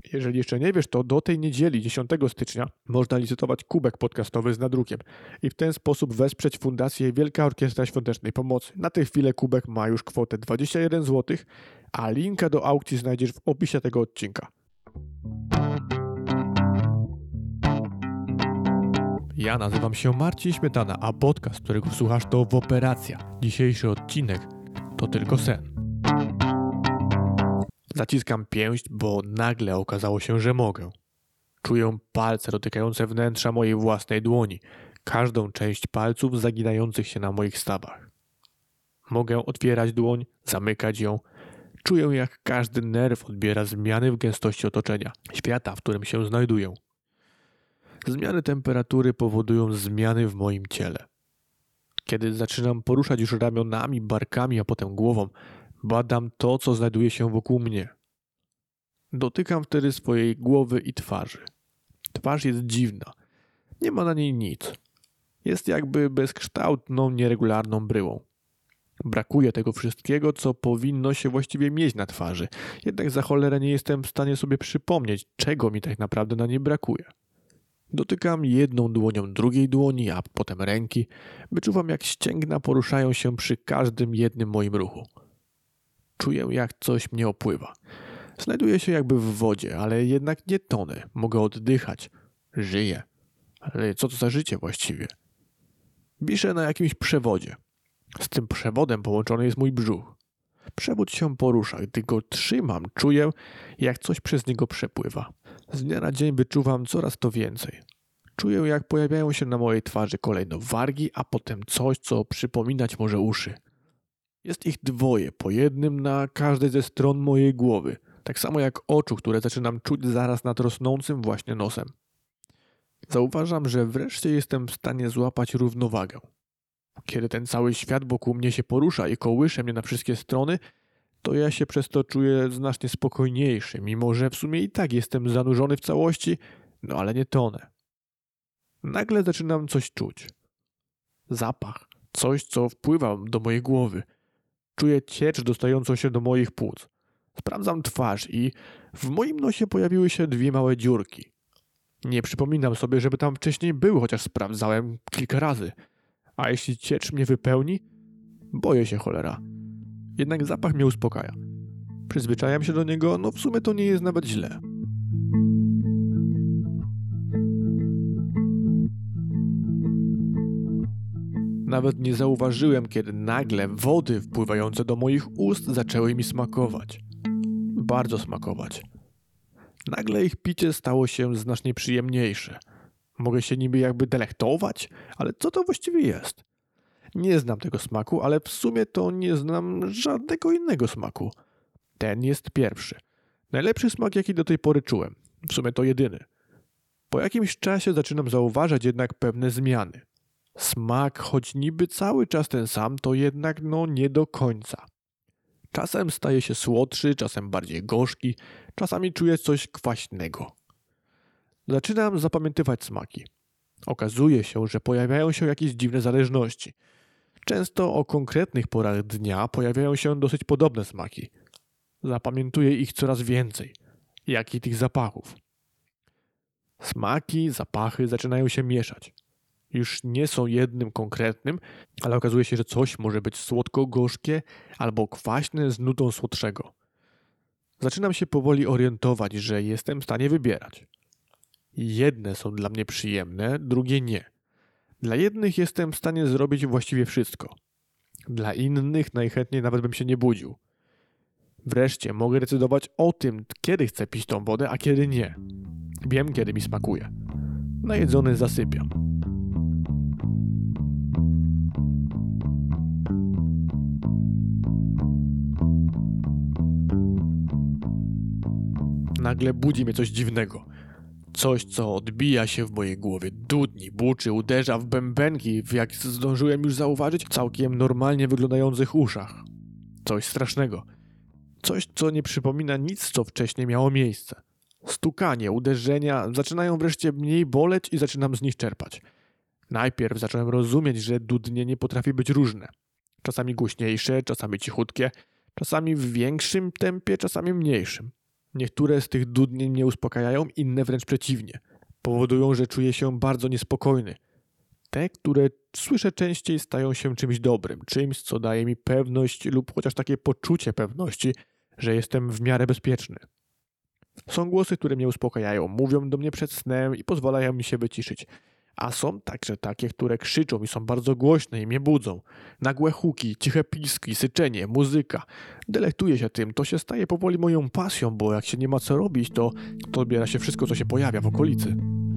Jeżeli jeszcze nie wiesz, to do tej niedzieli, 10 stycznia, można licytować kubek podcastowy z nadrukiem i w ten sposób wesprzeć Fundację Wielka Orkiestra Świątecznej Pomocy. Na tę chwilę kubek ma już kwotę 21 zł, a linka do aukcji znajdziesz w opisie tego odcinka. Ja nazywam się Marcin Śmietana, a podcast, którego słuchasz, to Woperacja. Dzisiejszy odcinek to tylko sen. Zaciskam pięść, bo nagle okazało się, że mogę. Czuję palce dotykające wnętrza mojej własnej dłoni, każdą część palców zaginających się na moich stawach. Mogę otwierać dłoń, zamykać ją. Czuję, jak każdy nerw odbiera zmiany w gęstości otoczenia, świata, w którym się znajduję. Zmiany temperatury powodują zmiany w moim ciele. Kiedy zaczynam poruszać już ramionami, barkami, a potem głową, badam to, co znajduje się wokół mnie. Dotykam wtedy swojej głowy i twarzy. Twarz jest dziwna. Nie ma na niej nic. Jest jakby bezkształtną, nieregularną bryłą. Brakuje tego wszystkiego, co powinno się właściwie mieć na twarzy. Jednak za cholerę nie jestem w stanie sobie przypomnieć, czego mi tak naprawdę na niej brakuje. Dotykam jedną dłonią drugiej dłoni, a potem ręki. Wyczuwam, jak ścięgna poruszają się przy każdym jednym moim ruchu. Czuję, jak coś mnie opływa. Znajduję się jakby w wodzie, ale jednak nie tonę. Mogę oddychać. Żyję. Ale co to za życie właściwie? Wiszę na jakimś przewodzie. Z tym przewodem połączony jest mój brzuch. Przewód się porusza. Gdy go trzymam, czuję, jak coś przez niego przepływa. Z dnia na dzień wyczuwam coraz to więcej. Czuję, jak pojawiają się na mojej twarzy kolejno wargi, a potem coś, co przypominać może uszy. Jest ich dwoje, po jednym na każdej ze stron mojej głowy. Tak samo jak oczu, które zaczynam czuć zaraz nad rosnącym właśnie nosem. Zauważam, że wreszcie jestem w stanie złapać równowagę. Kiedy ten cały świat wokół mnie się porusza i kołysze mnie na wszystkie strony, to ja się przez to czuję znacznie spokojniejszy, mimo że w sumie i tak jestem zanurzony w całości, no ale nie tonę. Nagle zaczynam coś czuć. Zapach, coś, co wpływa do mojej głowy. Czuję ciecz dostającą się do moich płuc. Sprawdzam twarz i w moim nosie pojawiły się dwie małe dziurki. Nie przypominam sobie, żeby tam wcześniej były, chociaż sprawdzałem kilka razy. A jeśli ciecz mnie wypełni? Boję się, cholera. Jednak zapach mnie uspokaja. Przyzwyczajam się do niego, no w sumie to nie jest nawet źle. Nawet nie zauważyłem, kiedy nagle wody wpływające do moich ust zaczęły mi smakować. Bardzo smakować. Nagle ich picie stało się znacznie przyjemniejsze. Mogę się niby jakby delektować, ale co to właściwie jest? Nie znam tego smaku, ale w sumie to nie znam żadnego innego smaku. Ten jest pierwszy. Najlepszy smak, jaki do tej pory czułem. W sumie to jedyny. Po jakimś czasie zaczynam zauważać jednak pewne zmiany. Smak, choć niby cały czas ten sam, to jednak nie do końca. Czasem staje się słodszy, czasem bardziej gorzki, czasami czuję coś kwaśnego. Zaczynam zapamiętywać smaki. Okazuje się, że pojawiają się jakieś dziwne zależności. Często o konkretnych porach dnia pojawiają się dosyć podobne smaki. Zapamiętuję ich coraz więcej, jak i tych zapachów. Smaki, zapachy zaczynają się mieszać. Już nie są jednym konkretnym, ale okazuje się, że coś może być słodko-gorzkie albo kwaśne z nutą słodszego. Zaczynam się powoli orientować, że jestem w stanie wybierać. Jedne są dla mnie przyjemne, drugie nie. Dla jednych jestem w stanie zrobić właściwie wszystko. Dla innych najchętniej nawet bym się nie budził. Wreszcie mogę decydować o tym, kiedy chcę pić tą wodę, a kiedy nie. Wiem, kiedy mi smakuje. Najedzony zasypiam. Nagle budzi mnie coś dziwnego. Coś, co odbija się w mojej głowie, dudni, buczy, uderza w bębenki, w jak zdążyłem już zauważyć, całkiem normalnie wyglądających uszach. Coś strasznego. Coś, co nie przypomina nic, co wcześniej miało miejsce. Stukanie, uderzenia zaczynają wreszcie mniej boleć i zaczynam z nich czerpać. Najpierw zacząłem rozumieć, że dudnienie potrafi być różne. Czasami głośniejsze, czasami cichutkie, czasami w większym tempie, czasami mniejszym. Niektóre z tych dudnień mnie uspokajają, inne wręcz przeciwnie. Powodują, że czuję się bardzo niespokojny. Te, które słyszę częściej, stają się czymś dobrym, czymś, co daje mi pewność lub chociaż takie poczucie pewności, że jestem w miarę bezpieczny. Są głosy, które mnie uspokajają, mówią do mnie przed snem i pozwalają mi się wyciszyć. A są także takie, które krzyczą i są bardzo głośne i mnie budzą. Nagłe huki, ciche piski, syczenie, muzyka. Delektuję się tym, to się staje powoli moją pasją, bo jak się nie ma co robić, to odbiera się wszystko, co się pojawia w okolicy.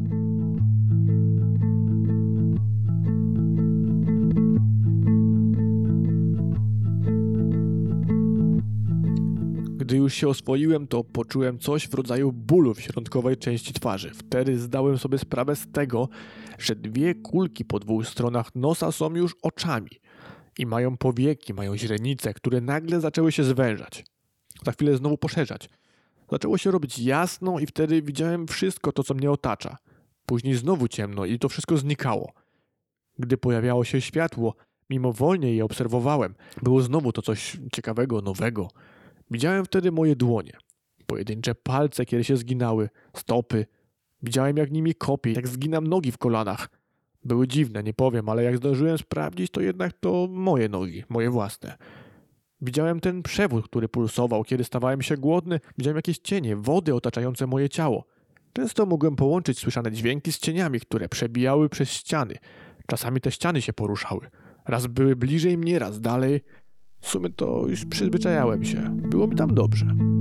Gdy już się oswoiłem, to poczułem coś w rodzaju bólu w środkowej części twarzy. Wtedy zdałem sobie sprawę z tego, że 2 kulki po 2 stronach nosa są już oczami i mają powieki, mają źrenice, które nagle zaczęły się zwężać. Za chwilę znowu poszerzać. Zaczęło się robić jasno i wtedy widziałem wszystko to, co mnie otacza. Później znowu ciemno i to wszystko znikało. Gdy pojawiało się światło, mimowolnie je obserwowałem. Było znowu to coś ciekawego, nowego. Widziałem wtedy moje dłonie, pojedyncze palce, kiedy się zginały, stopy. Widziałem, jak nimi kopię, jak zginam nogi w kolanach. Były dziwne, nie powiem, ale jak zdążyłem sprawdzić, to jednak to moje nogi, moje własne. Widziałem ten przewód, który pulsował, kiedy stawałem się głodny. Widziałem jakieś cienie, wody otaczające moje ciało. Często mogłem połączyć słyszane dźwięki z cieniami, które przebijały przez ściany. Czasami te ściany się poruszały. Raz były bliżej mnie, raz dalej. W sumie to już przyzwyczajałem się. Było mi tam dobrze.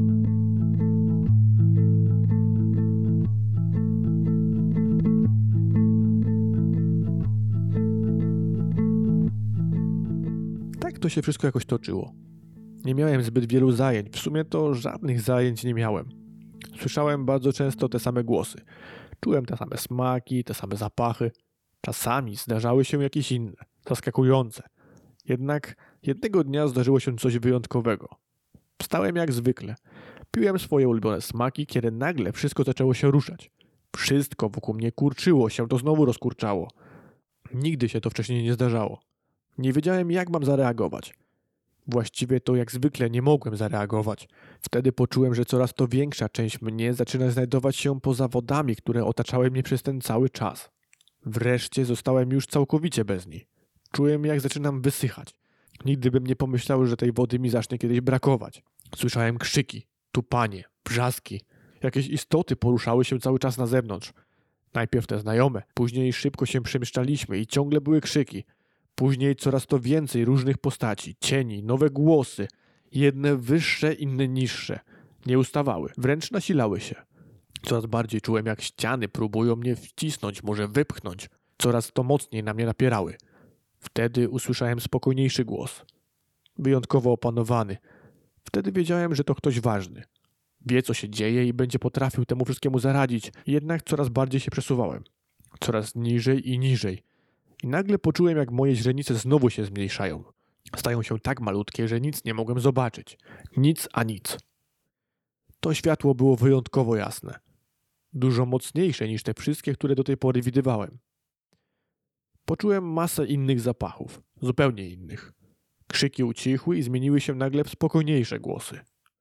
Tak to się wszystko jakoś toczyło. Nie miałem zbyt wielu zajęć. W sumie to żadnych zajęć nie miałem. Słyszałem bardzo często te same głosy. Czułem te same smaki, te same zapachy. Czasami zdarzały się jakieś inne, zaskakujące. Jednak jednego dnia zdarzyło się coś wyjątkowego. Wstałem jak zwykle. Piłem swoje ulubione smaki, kiedy nagle wszystko zaczęło się ruszać. Wszystko wokół mnie kurczyło się, to znowu rozkurczało. Nigdy się to wcześniej nie zdarzało. Nie wiedziałem, jak mam zareagować. Właściwie to jak zwykle nie mogłem zareagować. Wtedy poczułem, że coraz to większa część mnie zaczyna znajdować się poza wodami, które otaczały mnie przez ten cały czas. Wreszcie zostałem już całkowicie bez niej. Czułem, jak zaczynam wysychać. Nigdy bym nie pomyślał, że tej wody mi zacznie kiedyś brakować. Słyszałem krzyki, tupanie, wrzaski. Jakieś istoty poruszały się cały czas na zewnątrz. Najpierw te znajome, później szybko się przemieszczaliśmy i ciągle były krzyki. Później coraz to więcej różnych postaci, cieni, nowe głosy. Jedne wyższe, inne niższe. Nie ustawały, wręcz nasilały się. Coraz bardziej czułem, jak ściany próbują mnie wcisnąć, może wypchnąć. Coraz to mocniej na mnie napierały. Wtedy usłyszałem spokojniejszy głos. Wyjątkowo opanowany. Wtedy wiedziałem, że to ktoś ważny. Wie, co się dzieje i będzie potrafił temu wszystkiemu zaradzić. Jednak coraz bardziej się przesuwałem. Coraz niżej i niżej. I nagle poczułem, jak moje źrenice znowu się zmniejszają. Stają się tak malutkie, że nic nie mogłem zobaczyć. Nic a nic. To światło było wyjątkowo jasne. Dużo mocniejsze niż te wszystkie, które do tej pory widywałem. Poczułem masę innych zapachów, zupełnie innych. Krzyki ucichły i zmieniły się nagle w spokojniejsze głosy.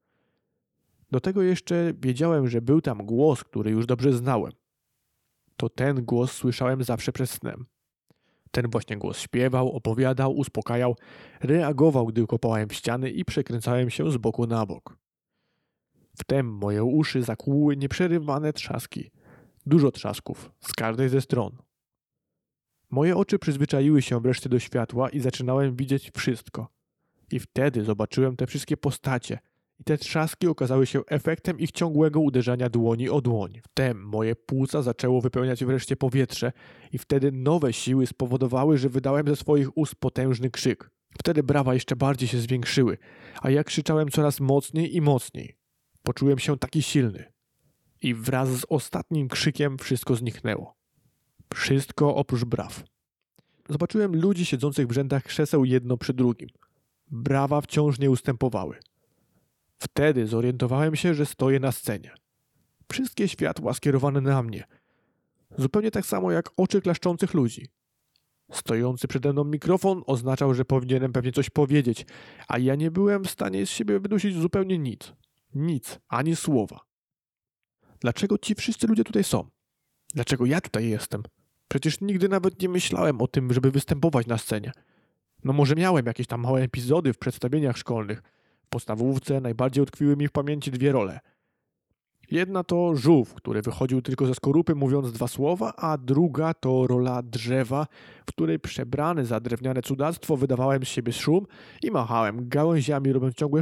Do tego jeszcze wiedziałem, że był tam głos, który już dobrze znałem. To ten głos słyszałem zawsze przed snem. Ten właśnie głos śpiewał, opowiadał, uspokajał, reagował, gdy kopałem w ściany i przekręcałem się z boku na bok. Wtem moje uszy zakłuły nieprzerywane trzaski. Dużo trzasków, z każdej ze stron. Moje oczy przyzwyczaiły się wreszcie do światła i zaczynałem widzieć wszystko. I wtedy zobaczyłem te wszystkie postacie i te trzaski okazały się efektem ich ciągłego uderzania dłoni o dłoń. Wtem moje płuca zaczęło wypełniać wreszcie powietrze i wtedy nowe siły spowodowały, że wydałem ze swoich ust potężny krzyk. Wtedy brawa jeszcze bardziej się zwiększyły, a ja krzyczałem coraz mocniej i mocniej. Poczułem się taki silny. I wraz z ostatnim krzykiem wszystko zniknęło. Wszystko oprócz braw. Zobaczyłem ludzi siedzących w rzędach krzeseł jedno przy drugim. Brawa wciąż nie ustępowały. Wtedy zorientowałem się, że stoję na scenie. Wszystkie światła skierowane na mnie. Zupełnie tak samo jak oczy klaszczących ludzi. Stojący przede mną mikrofon oznaczał, że powinienem pewnie coś powiedzieć, a ja nie byłem w stanie z siebie wydusić zupełnie nic. Nic, ani słowa. Dlaczego ci wszyscy ludzie tutaj są? Dlaczego ja tutaj jestem? Przecież nigdy nawet nie myślałem o tym, żeby występować na scenie. No może miałem jakieś tam małe epizody w przedstawieniach szkolnych. W podstawówce najbardziej utkwiły mi w pamięci 2 role. Jedna to żółw, który wychodził tylko ze skorupy mówiąc 2 słowa, a druga to rola drzewa, w której przebrany za drewniane cudactwo wydawałem z siebie szum i machałem gałęziami, robiąc ciągłe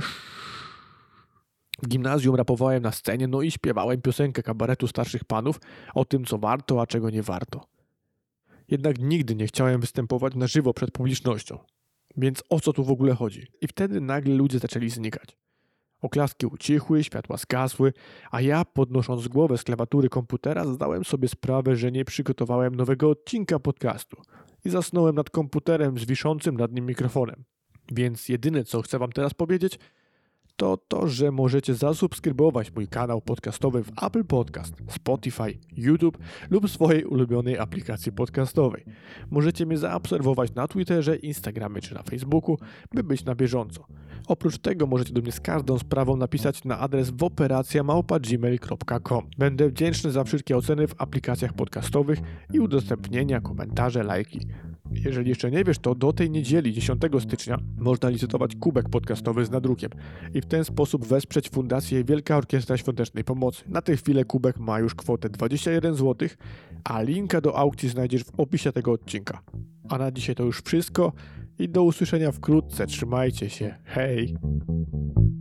W gimnazjum rapowałem na scenie, no i śpiewałem piosenkę kabaretu starszych panów o tym, co warto, a czego nie warto. Jednak nigdy nie chciałem występować na żywo przed publicznością. Więc o co tu w ogóle chodzi? I wtedy nagle ludzie zaczęli znikać. Oklaski ucichły, światła zgasły, a ja, podnosząc głowę z klawiatury komputera, zdałem sobie sprawę, że nie przygotowałem nowego odcinka podcastu i zasnąłem nad komputerem z wiszącym nad nim mikrofonem. Więc jedyne, co chcę wam teraz powiedzieć, to to, że możecie zasubskrybować mój kanał podcastowy w Apple Podcast, Spotify, YouTube lub swojej ulubionej aplikacji podcastowej. Możecie mnie zaobserwować na Twitterze, Instagramie czy na Facebooku, by być na bieżąco. Oprócz tego możecie do mnie z każdą sprawą napisać na adres woperacja@gmail.com. Będę wdzięczny za wszystkie oceny w aplikacjach podcastowych i udostępnienia, komentarze, lajki. Jeżeli jeszcze nie wiesz, to do tej niedzieli, 10 stycznia, można licytować kubek podcastowy z nadrukiem i w ten sposób wesprzeć Fundację Wielka Orkiestra Świątecznej Pomocy. Na tę chwilę kubek ma już kwotę 21 zł, a linka do aukcji znajdziesz w opisie tego odcinka. A na dzisiaj to już wszystko i do usłyszenia wkrótce. Trzymajcie się. Hej!